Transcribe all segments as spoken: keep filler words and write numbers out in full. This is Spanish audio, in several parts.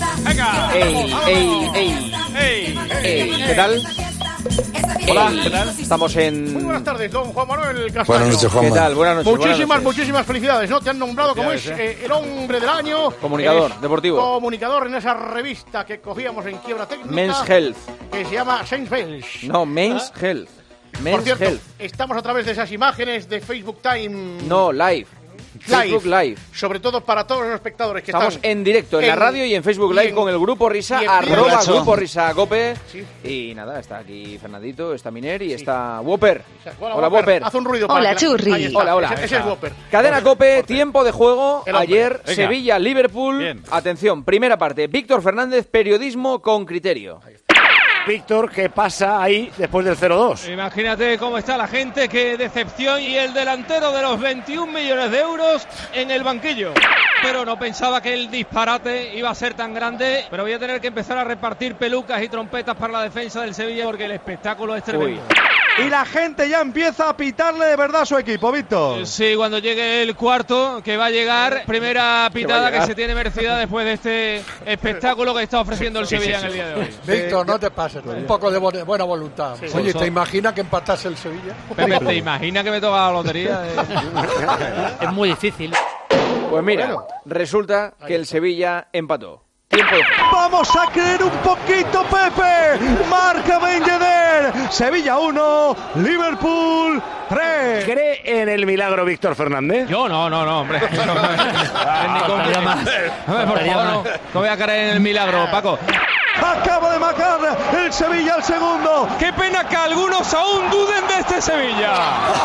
Venga. ¡Ey, ey, ey! ¡Ey! ¡Ey! ¿Qué tal? Hola, Ey, ¿qué tal? Estamos en... Muy buenas tardes, don Juan Manuel Castaño. Buenas noches, Juanma. ¿Qué tal? Buenas noches. Muchísimas, buenas noches. muchísimas felicidades, ¿no? Te han nombrado como es Felicidades, eh, el hombre del año. Comunicador Es deportivo. Comunicador en esa revista que cogíamos en Quiebra Técnica. Men's Health. Que se llama Saint Bells. No, Men's Health. Por Men's cierto, Health. estamos a través de esas imágenes de Facebook Time. No, live. Facebook Live. Sobre todo para todos los espectadores que Estamos están en directo en, en- la radio y en Facebook y Live en- con el Grupo Risa, y en arroba Borracho. Grupo Risa Cope. Sí. Y nada, está aquí Fernandito, está Miner y está Whopper. Hola, Hola, Whopper. Whopper. Haz un ruido Hola, para que la- Churri. Ahí está. Hola, hola. Ese, ese es Whopper. Cadena Cope, tiempo de juego. El hombre. Ayer, Venga. Sevilla-Liverpool. Bien. Atención, primera parte. Víctor Fernández, periodismo con criterio. Víctor, ¿qué pasa ahí después del cero dos? Imagínate cómo está la gente, qué decepción, y el delantero de los veintiún millones de euros en el banquillo. Pero no pensaba que el disparate iba a ser tan grande, pero voy a tener que empezar a repartir pelucas y trompetas para la defensa del Sevilla porque el espectáculo es tremendo. Y la gente ya empieza a pitarle de verdad a su equipo, Víctor. Sí, cuando llegue el cuarto, que va a llegar, primera pitada que, llegar. se tiene merecida después de este espectáculo que está ofreciendo el Sevilla en el día de hoy. Víctor, no te pases, un poco de buena, buena voluntad. Oye, ¿te imaginas que empatase el Sevilla? Pepe, ¿te imaginas que me toca la lotería? Es muy difícil. Pues mira, resulta que el Sevilla empató. Tiempo de juego. Vamos a creer un poquito, Pepe. Marca Ben Yedder. Sevilla uno, Liverpool tres. ¿Cree en el milagro Víctor Fernández? Yo no, no, no, hombre. No, no, no. Ni con- Faltaría más. Hombre, por Faltaría favor, no, más. no voy a creer en el milagro, Paco. Acaba de marcar el Sevilla al segundo. Qué pena que algunos aún duden de este Sevilla.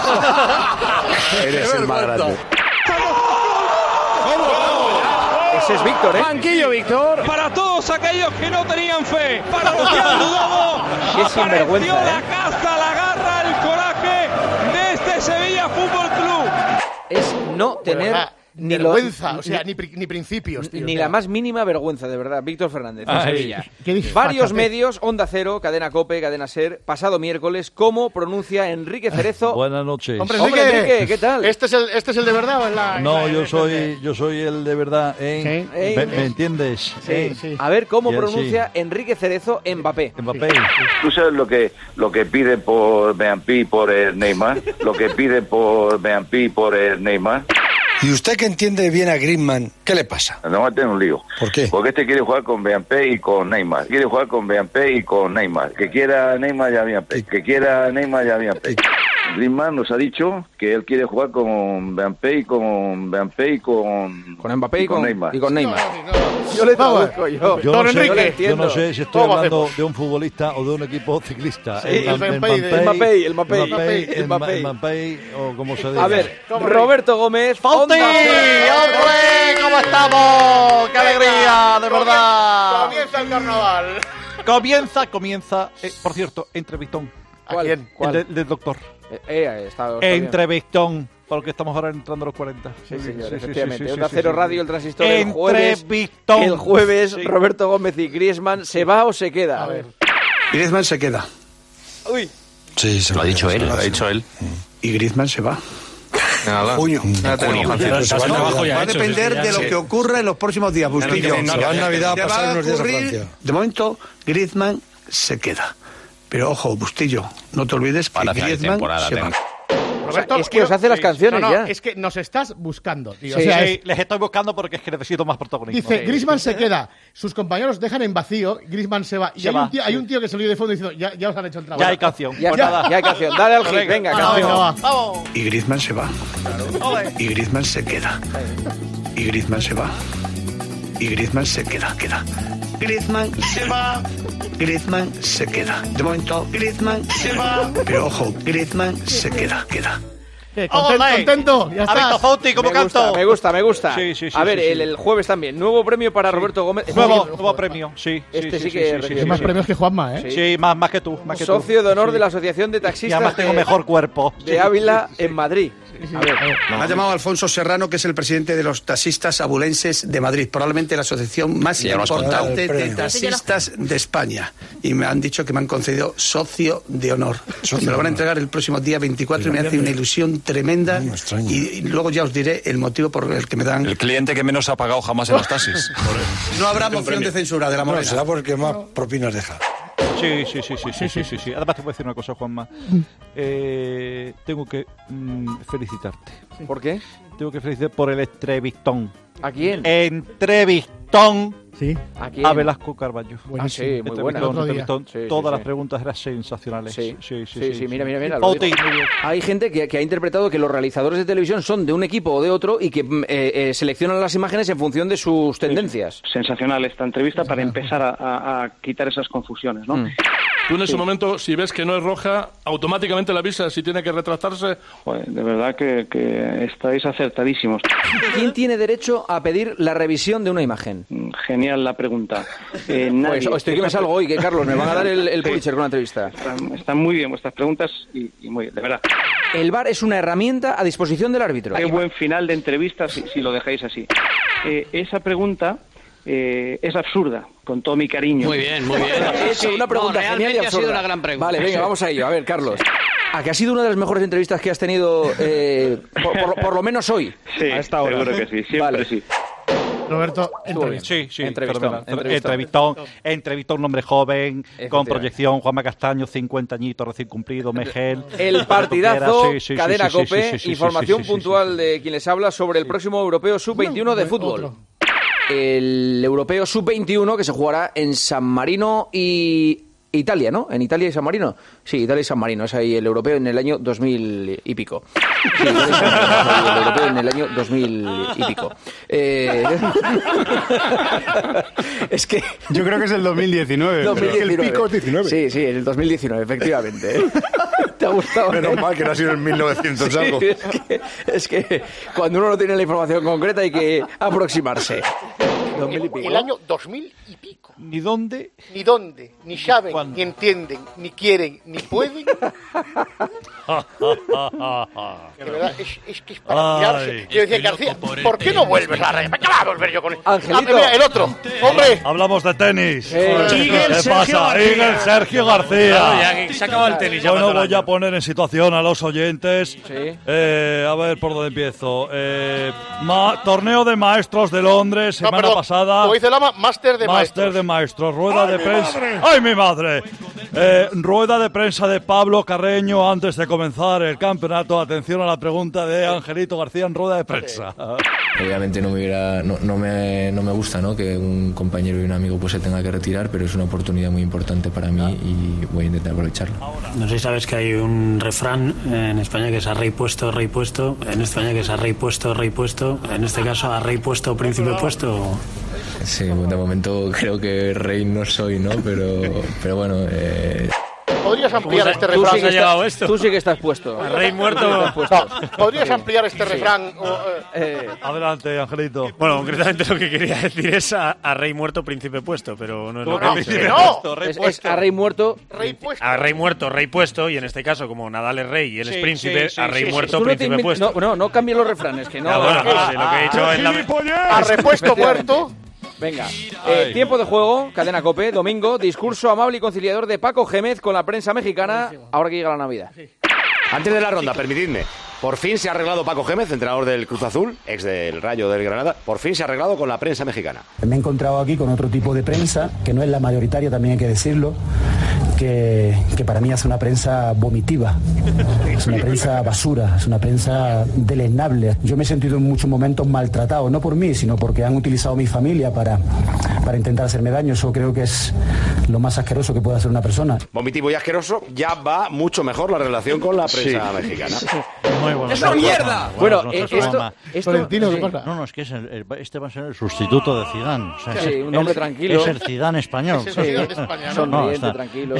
Eres el más grande. Ese es Víctor, ¿eh? Banquillo, Víctor. Para todos aquellos que no tenían fe, para los que han dudado, Qué apareció sinvergüenza, la ¿eh? casta, la garra, el coraje de este Sevilla Fútbol Club. Es no tener verdad, ni lo- vergüenza, ni- o sea, ni, pri- ni principios, tío. ni o sea. la más mínima vergüenza, de verdad, Víctor Fernández, en Ay, Sevilla. qué disfachatez. Varios medios, Onda Cero, Cadena Cope, Cadena Ser, pasado miércoles, ¿cómo pronuncia Enrique Cerezo? Buenas noches. Hombre, Hombre, Enrique, Enrique, ¿qué tal? ¿Este es el, este es el de verdad o es la, No, la- yo el- soy yo soy el de verdad, ¿eh? Sí. ¿Me, me entiendes? Sí. ¿Eh? sí. A ver cómo Ya, pronuncia Enrique Cerezo Mbappé. Mbappé. ¿Tú sabes lo que lo que pide por Beampi por el Neymar? Lo que pide por Beampi por el Neymar. ¿Y usted que entiende bien a Griezmann, qué le pasa? No va a tener un lío. ¿Por qué? Porque este quiere jugar con Beampi y con Neymar. Quiere jugar con Beampi y con Neymar. Que quiera Neymar ya Beampi. Que quiera Neymar ya Beampi. Griezmann nos ha dicho que él quiere jugar con Beampi y con Beampi y con Con Mbappé y con, Neymar. y con Neymar. No, no, no. Yo le Vamos. traduzco, yo. Yo Don no, sé, Enrique. Yo le yo entiendo. no sé si estoy ¿Cómo hablando hacemos? de un futbolista o de un equipo ciclista. Sí, el Mbappé, Mbappé, el Mbappé, el Mbappé, Mbappé, el Mbappé. Mbappé, o como se diga. A ver, ¿Cómo, Roberto Gómez. ¡Fauti! Onda Cero. ¡Hombre! ¿Cómo estamos? ¡Qué alegría, de verdad! Comienza el carnaval. Comienza, comienza. eh, por cierto, entrevistón. ¿A ¿Cuál? quién? ¿Cuál? El, de- del doctor. Eh, eh, está, está bien. Entrevistón. Porque estamos ahora entrando a los cuarenta. Sí, señor, Sí, sí, efectivamente. sí, sí, Onda sí, Cero sí. Radio, el transistor, el jueves. Entrevistón. El jueves, Sí. Roberto Gómez y Griezmann, ¿se va o se queda? A ver. Griezmann se queda. Uy. Sí, se Lo ha dicho él, lo ha sí. dicho él. Y Griezmann se va. Nada. Junio. Junio. Se va en Navidad. Va a depender de lo que ocurra en los próximos días, Bustillo. Se va en Navidad a pasar unos días a Francia. De momento, Griezmann se queda. Pero ojo, Bustillo, no te olvides que Para final de Griezmann temporada, se va. tengo. Roberto, es que os hace las canciones no, no, ya. Es que nos estás buscando, tío. Sí, o sea, Sí, es- les estoy buscando porque es que necesito más protagonismo. dice, Griezmann se queda, sus compañeros dejan en vacío, Griezmann se va. Y Se hay, va, un tío, hay sí. un tío que salió de fondo diciendo, ya, ya os han hecho el trabajo. Ya hay canción. Ya Pues está, nada. ya hay canción. Dale al hit, venga, Ah, canción. venga, va. Y Griezmann se va. Y Griezmann se queda. Y Griezmann se va. Y Griezmann se queda, queda. Griezmann se va. Griezmann se queda. De momento, Griezmann se va. Pero ojo, Griezmann se queda, queda. Eh, conten- Ole. contento, ya ¿Ha visto está. Fauti cómo Me canto? gusta, me gusta, me gusta. Sí, sí, sí, a ver, sí, sí. El, el jueves también. Nuevo premio para Roberto Gómez. Nuevo, Socio- nuevo premio. Sí, Este sí sí, que sí, recibe sí, Hay sí, más sí. premios que Juanma, ¿eh? Sí. Sí, más, más que tú. Más que tú. Socio de honor Sí. de la Asociación de Y Taxistas además tengo de, mejor cuerpo. de Ávila en Madrid. A ver, Me ha llamado Alfonso Serrano, que es el presidente de los taxistas abulenses de Madrid, probablemente la asociación más Ya lo has importante contado. de taxistas de España. Y me han dicho que me han concedido socio de honor. Me lo van a entregar el próximo día veinticuatro y me hace una ilusión tremenda. Y, y luego ya os diré el motivo por el que me dan... El cliente que menos ha pagado jamás en los taxis. No habrá moción de censura de la moneda. No, será porque más propinas deja. Sí, sí, sí, sí, sí, sí, sí, sí. Además te voy a decir una cosa, Juanma. Eh, tengo que mm, felicitarte. ¿Por qué? Tengo que felicitar por el entrevistón. ¿A quién? Entrevistón. Sí. ¿A quién? A Velasco Carballo. Ah, sí, muy buena. Entrevistón, entrevistón. Sí, sí, Todas sí. las preguntas eran sensacionales. Sí, sí, sí. sí, sí, mira, mira, mira. lo Pauti. digo. Hay gente que, que ha interpretado que los realizadores de televisión son de un equipo o de otro y que eh, eh, seleccionan las imágenes en función de sus tendencias. Sensacional esta entrevista para empezar a, a, a quitar esas confusiones, ¿no? Mm. Tú en ese Sí. momento, si ves que no es roja, automáticamente la avisas si tiene que retractarse. Joder, de verdad que, que estáis acertadísimos. ¿Quién tiene derecho a pedir la revisión de una imagen? Genial la pregunta. Eh, nadie. Pues estoy que me salgo hoy, que Carlos, me van a dar el, el Sí. Pulitzer con la entrevista. Están, están muy bien vuestras preguntas y, y muy bien, de verdad. El V A R es una herramienta a disposición del árbitro. Qué buen final de entrevista si, si lo dejáis así. Eh, esa pregunta eh, es absurda, con todo mi cariño. Muy bien, muy bien. Es una pregunta No, genial y realmente ha absurda. sido una gran pregunta. Vale, venga, vamos a ello. A ver, Carlos. ¿A que ha sido una de las mejores entrevistas que has tenido, eh, por, por- por lo menos hoy? Sí, a esta hora. seguro que sí, siempre Vale. sí. Roberto, entra bien. Sí, sí, Entrevistón, fenomenal. entrevistón. entrevistón, entrevistó a un hombre joven, con Efectivamente. proyección, Juanma Castaño, cincuenta añitos recién cumplido, Megel. El partidazo, Sí, sí, sí, Cadena sí, sí, COPE, sí, sí, sí, información sí, sí, sí, puntual sí. de quien les habla sobre el próximo Europeo sub veintiuno de fútbol. Otro. El Europeo sub veintiuno que se jugará en San Marino y Italia, ¿no? En Italia y San Marino. Sí, Italia y San Marino. Es ahí el Europeo en el año dos mil y pico. Sí, Italia y San Marino, es ahí el Europeo en el año dos mil y pico. Eh... es que... Yo creo que es el dos mil diecinueve. dos mil diecinueve. El pico es diecinueve. Sí, sí, en el dos mil diecinueve, efectivamente. ¿Te ha gustado? Menos mal que no ha sido en mil novecientos Sí, algo. es, que, es que cuando uno no tiene la información concreta hay que aproximarse. dos mil y pico. El año dos mil y pico. Ni dónde, Ni dónde, ni saben, ¿Cuándo? ni entienden, ni quieren, ni pueden. De verdad, es, es que es para tirarse. Yo decía, García, ¿por qué no vuelves a la red? ¿Qué va a volver yo con él? Angelito. Ah, mira, el otro, hombre. Hablamos de tenis. Eh, ¿Qué Sergio pasa? García. Miguel Sergio Claro, García. ya que se acaba el tenis. ya Bueno, para voy todo a el año. poner en situación a los oyentes. Sí. Eh, a ver por dónde empiezo. Eh, ma- torneo de maestros de Londres, No, semana perdón, pasada. como dice Lama, máster de Máster maestros. de maestros, rueda ¡Ay, de mi prensa. madre! ¡Ay, mi madre! Eh, rueda de prensa de Pablo Carreño antes de comenzar el campeonato. Atención a la pregunta de Angelito García en rueda de prensa. Obviamente no me, hubiera, no, no me, no me gusta, ¿no?, que un compañero y un amigo pues se tenga que retirar, pero es una oportunidad muy importante para mí y voy a intentar aprovecharla. No sé si sabes que hay un refrán en España que es a rey puesto, rey puesto. En España que es a rey puesto, rey puesto. En este caso a rey puesto, príncipe puesto. Sí, de momento creo que rey no soy, ¿no? Pero, pero bueno... Eh... ¿Podrías ampliar este Tú refrán? sí, que estás, tú sí que estás puesto. A rey muerto. Tú sí que estás No, puesto. ¿podrías ampliar este refrán? O, eh, Eh, Adelante, Angelito. Bueno, concretamente lo que quería decir es a, a rey muerto, príncipe puesto, pero no es lo que no, he dicho. que no. es, es a rey muerto. Rey puesto. A rey muerto, rey puesto, y en este caso, como Nadal es rey y él es Sí, príncipe, sí, sí, a rey sí, sí. muerto, Tú no, te príncipe inven- puesto. no, no, no cambies los refranes, que no. Ah, bueno, Ah, sí, lo que he dicho ah, es la... A repuesto Efectivamente. muerto. Venga, eh, tiempo de juego, Cadena COPE, domingo, discurso amable y conciliador de Paco Gémez con la prensa mexicana, ahora que llega la Navidad. Antes de la ronda, permitidme. Por fin se ha arreglado Paco Gémez, entrenador del Cruz Azul, ex del Rayo del Granada. Por fin se ha arreglado con la prensa mexicana. Me he encontrado aquí con otro tipo de prensa, que no es la mayoritaria, también hay que decirlo, que, que para mí es una prensa vomitiva, es una prensa basura, es una prensa deleznable. Yo me he sentido en muchos momentos maltratado, no por mí, sino porque han utilizado mi familia para, para intentar hacerme daño. Eso creo que es lo más asqueroso que puede hacer una persona. Vomitivo y asqueroso, ya va mucho mejor la relación con la prensa mexicana. Muy bueno. ¡Es una mierda! Bueno, eh, esto, esto, Florentino, ¿qué sí. pasa? No, no, es que es el- el- este va a ser el sustituto de Zidane. O sea, Sí, es- un hombre él tranquilo. Es el Zidane español. Es el Zidane de España, ¿no? Sonriente, está- tranquilo. Es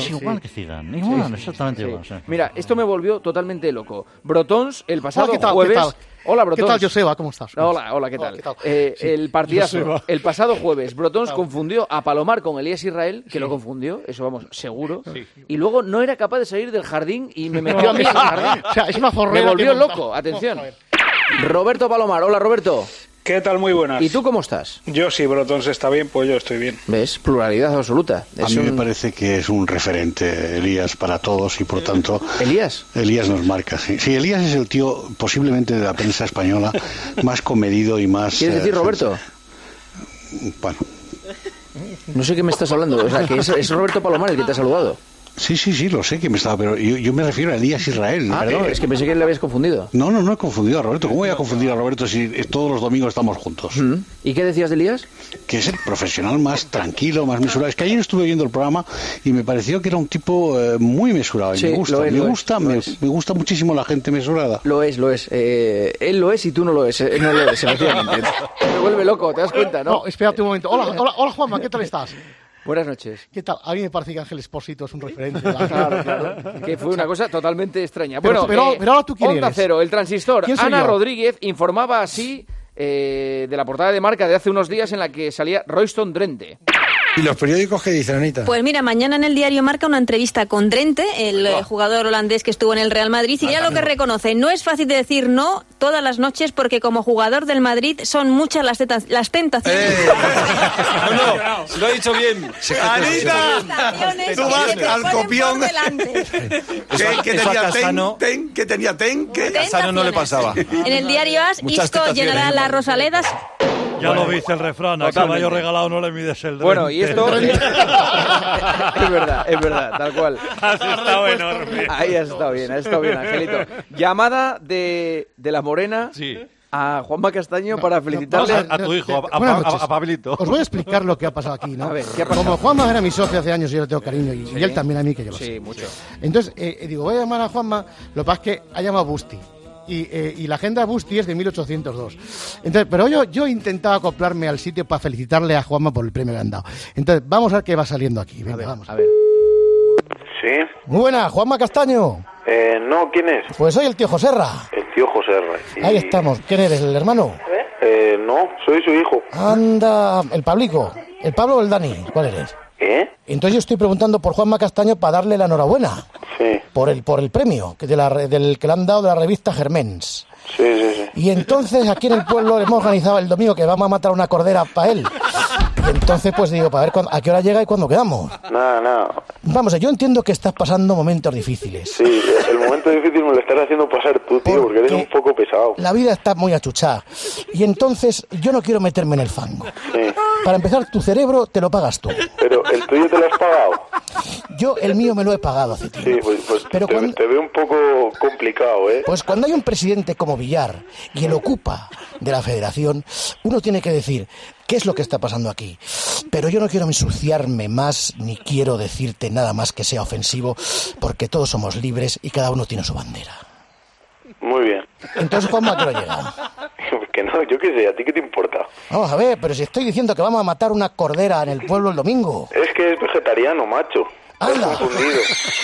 Es igual que Zidane, igual, Sí, sí, exactamente sí. igual. sí. Mira, esto me volvió totalmente loco. Brotons, el pasado Hola, ¿qué tal? jueves... ¿Qué tal? Hola, Brotons. ¿Qué tal, Joseba? ¿Cómo estás? ¿Cómo Hola, estás? hola, ¿qué tal? Hola, ¿qué tal? Eh, Sí. El partidazo. Joseba. El pasado jueves, Brotons confundió a Palomar con Elías Israel, que lo confundió, eso vamos, seguro. Y luego no era capaz de salir del jardín y me metió a mí en el jardín. O sea, es una zorrera. Me volvió que monta. loco, atención. Roberto Palomar, hola Roberto. ¿Qué tal? Muy buenas. ¿Y tú cómo estás? Yo, si Brotons está bien, pues yo estoy bien. ¿Ves? Pluralidad absoluta. A Es mí me un- parece que es un referente, Elías, para todos y por tanto... ¿Elías? Elías nos marca, sí. Sí, Elías es el tío posiblemente de la prensa española más comedido y más... ¿Quieres decir eh, Roberto? Bueno, No sé qué me estás hablando. O sea, que es, es Roberto Palomar el que te ha saludado. sí, sí, sí, lo sé que me estaba... Pero yo, yo me refiero a Elías Israel. Ah, perdón. es que pensé que le habías confundido. No, no, no he confundido a Roberto. ¿Cómo voy a confundir a Roberto si eh, todos los domingos estamos juntos? ¿Y qué decías de Elías? Que es el profesional más tranquilo, más mesurado. Es que ayer estuve viendo el programa y me pareció que era un tipo eh, muy mesurado. Y Sí, me gusta, lo es, me lo es, gusta, lo me, es. me gusta muchísimo la gente mesurada. Lo es, lo es. Eh, él lo es y tú no lo es. eh, No lo es, efectivamente. Me vuelve loco, ¿te das cuenta, no? No, espérate un momento. Hola, hola, hola Juanma, ¿qué tal estás? Buenas noches. ¿Qué tal? A mí me parece que Ángel Espósito es un referente. ¿verdad? Claro, claro. Que fue una cosa totalmente extraña. Pero- Bueno, pero- eh, pero ahora tú quién Onda eres. Cero, el transistor. ¿Quién soy Ana yo? Rodríguez informaba así eh, de la portada de Marca de hace unos días en la que salía Royston Drenthe. ¿Y los periódicos qué dicen, Anita? Pues mira, mañana en el diario Marca una entrevista con Drenthe, el eh, jugador holandés que estuvo en el Real Madrid, y ya lo que reconoce, no es fácil de decir no todas las noches porque como jugador del Madrid son muchas las, teta- las tentaciones. No, no, lo he dicho bien. ¡Anita! Tú vas al copión. ¿Qué, qué Eso a tenía Casano- ten, ten? ¿Qué tenía ten? ¿Qué? A Casano no le pasaba. En el diario As, Muchas Isco tentaciones, llenará ¿eh? las Rosaledas. Ya lo dice el refrán, a Totalmente. caballo regalado no le mides el Bueno, y drente. esto... es verdad, es verdad, tal cual. Has estado enorme. Ahí has estado bien, has estado bien, Angelito. Llamada de, de la Morena a Juanma Castaño para felicitarle Vamos a tu hijo, a- a- Buenas a- noches. a Pablito. Os voy a explicar lo que ha pasado aquí, ¿no? A ver, ¿qué ha pasado? Como Juanma era mi socio hace años y yo le tengo cariño, y, y él también a mí, que yo lo Sí, sé. mucho. Entonces, eh, digo, voy a llamar a Juanma, lo que pasa es que ha llamado a Busti. Y, eh, y la agenda Busti es de mil ochocientos dos. Entonces, pero yo, yo intentaba acoplarme al sitio para felicitarle a Juanma por el premio que han dado. Entonces, vamos a ver qué va saliendo aquí. Venga, vamos. A ver. Sí. Muy buena, Juanma Castaño. Eh, no, ¿quién es? Pues soy el tío Joserra. El tío José R. Sí. Ahí estamos. ¿Quién eres, el hermano? Eh, no, soy su hijo. Anda, el Pablico. ¿El Pablo o el Dani? ¿Cuál eres? ¿Eh? Entonces yo estoy preguntando por Juanma Castaño para darle la enhorabuena. Sí. Por el, por el premio que de la, re- del que le han dado de la revista Germens. Sí, sí, sí. Y entonces aquí en el pueblo le hemos organizado el domingo que vamos a matar una cordera para él. Y entonces pues digo, para ver cuándo- a qué hora llega y cuándo quedamos. Nada, nada. Vamos, yo entiendo que estás pasando momentos difíciles. Sí, el momento difícil me lo estás haciendo pasar tú, tío, porque eres un poco pesado. La vida está muy achuchada. Y entonces yo no quiero meterme en el fango. Sí. Para empezar, tu cerebro te lo pagas tú. Pero el tuyo te lo has pagado. Yo el mío me lo he pagado hace tiempo. Sí, pues, pues Pero te, cuando- te veo un poco complicado, ¿eh? Pues cuando hay un presidente como Villar y el ocupa de la federación, uno tiene que decir, ¿qué es lo que está pasando aquí? Pero yo no quiero ensuciarme más, ni quiero decirte nada más que sea ofensivo, porque todos somos libres y cada uno tiene su bandera. Muy bien. Entonces, Juanma, ¿a qué hora llega? Que no, yo qué sé, ¿a ti qué te importa? Vamos a ver, pero si estoy diciendo que vamos a matar una cordera en el pueblo el domingo. Es que es vegetariano, macho. Te has ¡Anda! confundido.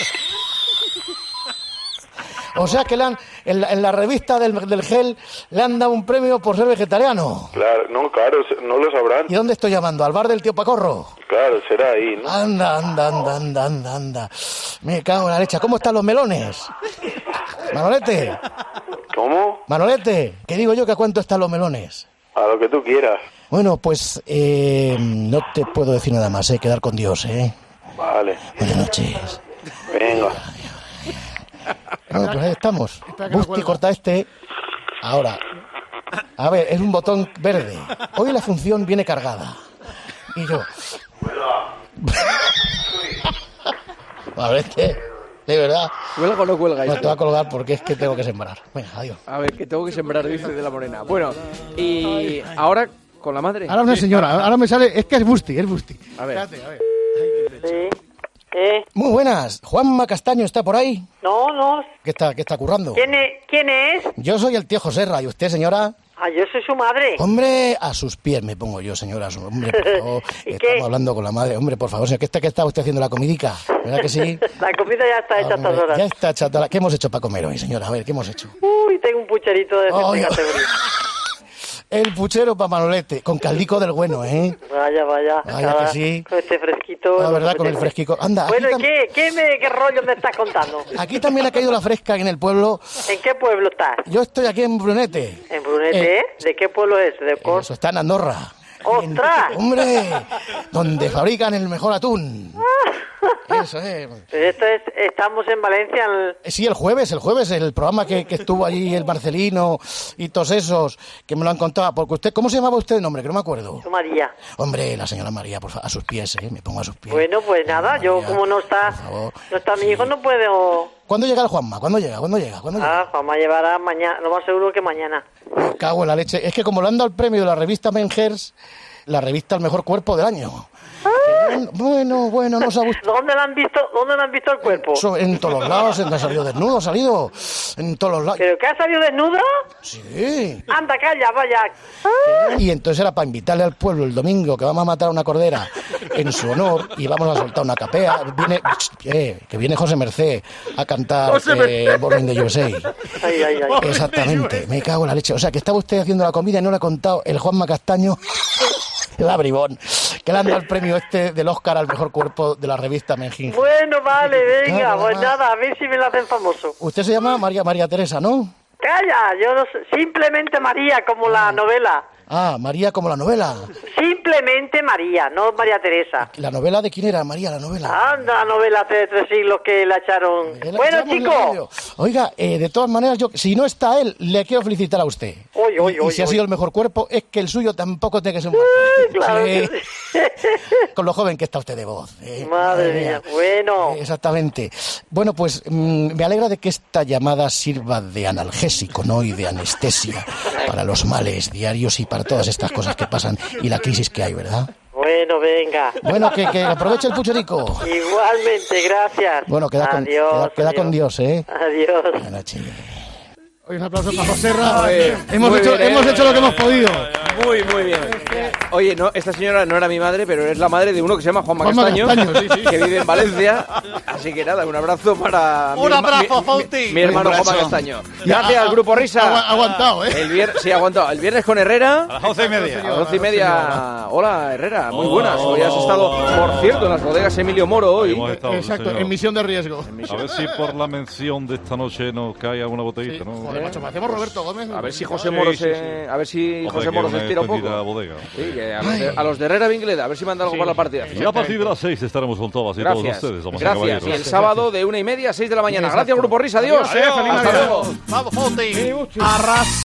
O sea que le han, en, la, en la revista del, del gel le han dado un premio por ser vegetariano. Claro, no, claro, no lo sabrán. ¿Y dónde estoy llamando? ¿Al bar del tío Pacorro? Claro, será ahí, ¿no? Anda, anda, anda, anda, anda, anda. Me cago en la leche. ¿Cómo están los melones? Manolete, ¿Cómo? Manolete, ¿qué digo yo que a cuánto están los melones? A lo que tú quieras. Bueno, pues eh, no te puedo decir nada más, ¿eh? Quedar con Dios, ¿eh? Vale. Buenas noches. Venga. Bueno, pues ahí estamos. Espera que no Busti cuelga. corta este. Ahora. A ver, es un botón verde. Hoy la función viene cargada. Y yo. A ver, este. De verdad. ¿Cuelga o no cuelga No esto? te va a colgar porque es que tengo que sembrar. Venga, adiós. A ver, que tengo que sembrar, dice de la Morena. Bueno, y ahora con la madre. Ahora una señora, ahora me sale. Es que es Busti, es Busti. A ver. Espérate, a ver. ¿Eh? Muy buenas. Juanma Castaño está por ahí. No, no. ¿Qué está, qué está currando? ¿Quién es? ¿Quién es? Yo soy el tío Joserra. ¿Y usted, señora? Ah, yo soy su madre. Hombre, a sus pies me pongo yo, señora. Su- Hombre, por favor, ¿Y estamos qué? hablando con la madre. Hombre, por favor, señor, ¿qué está, qué está usted haciendo la comidica? ¿Verdad que sí? La comida ya está hecha a estas Hombre, horas. ya está hecha toda la- ¿Qué hemos hecho para comer hoy, señora? A ver, ¿qué hemos hecho? Uy, tengo un pucherito de Ay, cierta categoría. El puchero para Manolete, con caldico del bueno, ¿eh? Vaya, vaya. Vaya Nada, que sí. Con este fresquito. La no verdad, me con el apetece. fresquico. Anda, aquí, Bueno, ¿y tam- qué, qué, me, qué rollo me estás contando? aquí también ha caído la fresca en el pueblo. ¿En qué pueblo estás? Yo estoy aquí en Brunete. ¿En Brunete? Eh, ¿De qué pueblo es? ¿De Cor? Eso está en Andorra. ¡Ostras! ¡Hombre! Donde fabrican el mejor atún. Eso es. Pero esto es, estamos en Valencia. en- Eh, Sí, el jueves, el jueves, el programa que, que estuvo allí el Marcelino y todos esos que me lo han contado. Porque usted, ¿cómo se llamaba usted el nombre? Que no me acuerdo. Su María. Hombre, la señora María, por favor, a sus pies, ¿eh? Me pongo a sus pies. Bueno, pues nada, yo como no está, no está mi hijo, no puedo. ¿Cuándo llega el Juanma? ¿Cuándo llega? ¿Cuándo llega? ¿Cuándo llega? Ah, vamos a llevar a mañana, lo más seguro que mañana. Me cago en la leche. Es que como le han dado el premio de la revista Mengers, la revista El Mejor Cuerpo del Año. Bueno, bueno, no se ha gustado. ¿Dónde lo han visto? ¿Dónde lo han visto el cuerpo? Eso, en todos los lados, en- ha salido desnudo, ha salido. En todos los lados. ¿Pero qué ha salido desnudo? Sí. Anda, calla, vaya. Y entonces era para invitarle al pueblo el domingo que vamos a matar a una cordera en su honor y vamos a soltar una capea. Viene, eh, que viene José Mercé a cantar José eh, Mercé. Born in the U S A. Ay, ay, ay. Exactamente, me cago en la leche. O sea, que estaba usted haciendo la comida y no le ha contado el Juanma Castaño, el abribón, que le han dado el premio este del Oscar al mejor cuerpo de la revista Menjinge. Bueno, vale, venga, Nada, pues nada. nada, a ver si me lo hacen famoso. Usted se llama María María Teresa, ¿no? Calla, yo no sé, simplemente María, como la novela. Ah, María como la novela. Simplemente María, no María Teresa. ¿La novela de quién era, María, la novela? Anda, la novela hace tres siglos que la echaron. Bueno, Echamos en la chicos. radio. Oiga, eh, de todas maneras, yo, si no está él, le quiero felicitar a usted. Oy, oy, y oy, si ha oy. sido el mejor cuerpo, es que el suyo tampoco tiene que ser un mal cuerpo. claro Sí. que Con lo joven que está usted de voz. eh. Madre mía, bueno. Eh, exactamente. Bueno, pues mm, me alegra de que esta llamada sirva de analgésico, ¿no? Y de anestesia para los males diarios y para todas estas cosas que pasan y la crisis que hay, ¿verdad? Bueno, venga. Bueno, que, que aproveche el pucherico. Igualmente, gracias. Bueno, queda con, Adiós, queda, queda adiós. con Dios, ¿eh? Adiós. Buenas noches. Hoy un aplauso para José Ra. Oye, Hemos, muy hecho, bien, ¿eh? hemos hecho lo que hemos podido. Muy, muy bien. Oye, no, esta señora no era mi madre, pero es la madre de uno que se llama Juanma, Juanma Castaño, Castaño, sí, sí. que vive en Valencia. Así que nada, un abrazo para Un mi, herma- abrazo, mi- Fauti. mi, mi hermano Un abrazo. Juanma Castaño. Ya, Gracias al ha- Grupo Risa. ha aguantado, ¿eh? El viernes, sí, ha aguantado. El viernes con Herrera. A las once y media. A las once y media. Hola, Herrera. Muy Hola, buenas. Hoy has hola, estado, hola. por cierto, en las bodegas Emilio Moro hoy. Hemos estado, Exacto, señor. en misión de riesgo. A ver si por la mención de esta noche nos cae alguna botellita, ¿no? Joder, macho, parecemos Roberto Gómez. A ver si José Moro Sí, sí, se, sí. a ver si Hombre, José que Moro una se estira un esplendida poco. bodega. Sí, que a, los de, a los de Herrera Vingleda, a ver si mandan algo para la partida. Y a partir de las seis estaremos con todas y todos Gracias. ustedes, damas y Gracias. caballeros. Y el sábado de una y media a seis de la mañana. Exacto. Gracias, Grupo Risa. Adiós. Adiós, eh, feliz Hasta Navidad. luego. Vamos, Fauti. Arras.